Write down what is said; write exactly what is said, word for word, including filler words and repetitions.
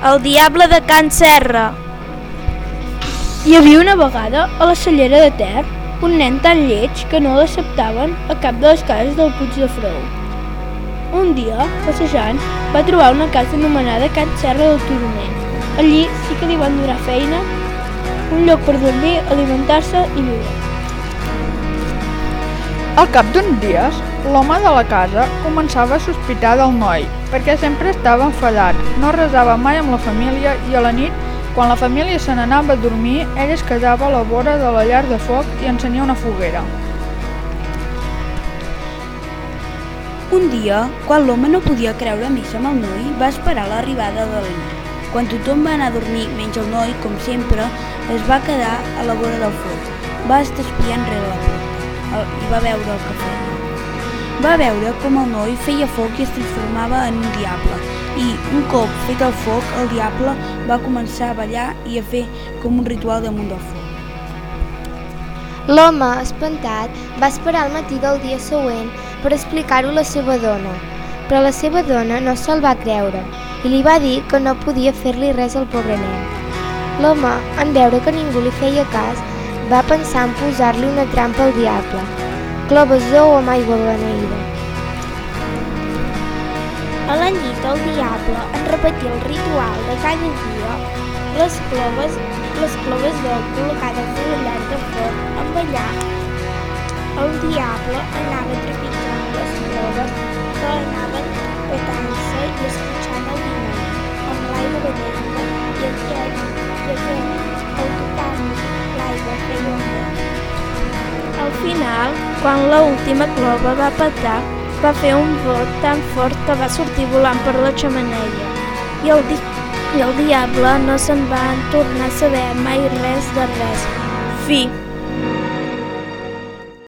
El diable de Can Serra. Hi havia una vegada a la Cellera de Ter un nen tan lleig que no l'acceptaven a cap de les cases del Puig de Frou. Un dia, passejant, va trobar una casa anomenada Can Serra del Turonet. Allí sí que li van donar feina, un lloc per dormir, alimentar-se i viure. Al cap d'uns dies, l'home de la casa començava a sospitar del noi, perquè sempre estava enfadat, no resava mai amb la família i a la nit, quan la família se n'anava a dormir, ell es quedava a la vora de la llar de foc i encenia una foguera. Un dia, quan l'home no podia creure més amb el noi, va esperar l'arribada de la nit. Quan tothom va anar a dormir, menys el noi, com sempre, es va quedar a la vora del foc. Va estar espiant rere la porta i va veure el que feia. Va veure com el noi feia foc i es transformava en un diable. I, un cop fet el foc, el diable va començar a ballar i a fer com un ritual damunt del foc. L'home, espantat, va esperar el matí del dia següent per explicar-ho a la seva dona, però la seva dona no se'l va creure i li va dir que no podia fer-li res al pobre nen. L'home, en veure que ningú li feia cas, va pensar en posar-li una trampa al diable, clovassó o amb aigua beneïda. A la nit el diable, en repetir el ritual de cada dia, les cloves, les cloves d'or col·locades a la llar de foc en ballar. El diable anava trepitjant les cloves que anaven petant-se i esquitxant el dimoni amb l'aigua beneïda i aquest, i aquest, al tocar l'aigua feia un vot. Al final, quan l'última clova va petar, va fer un vot tan fort que va sortir volant per la xemeneia i el, di i el diable no se'n va tornar a saber mai res de res. Fi.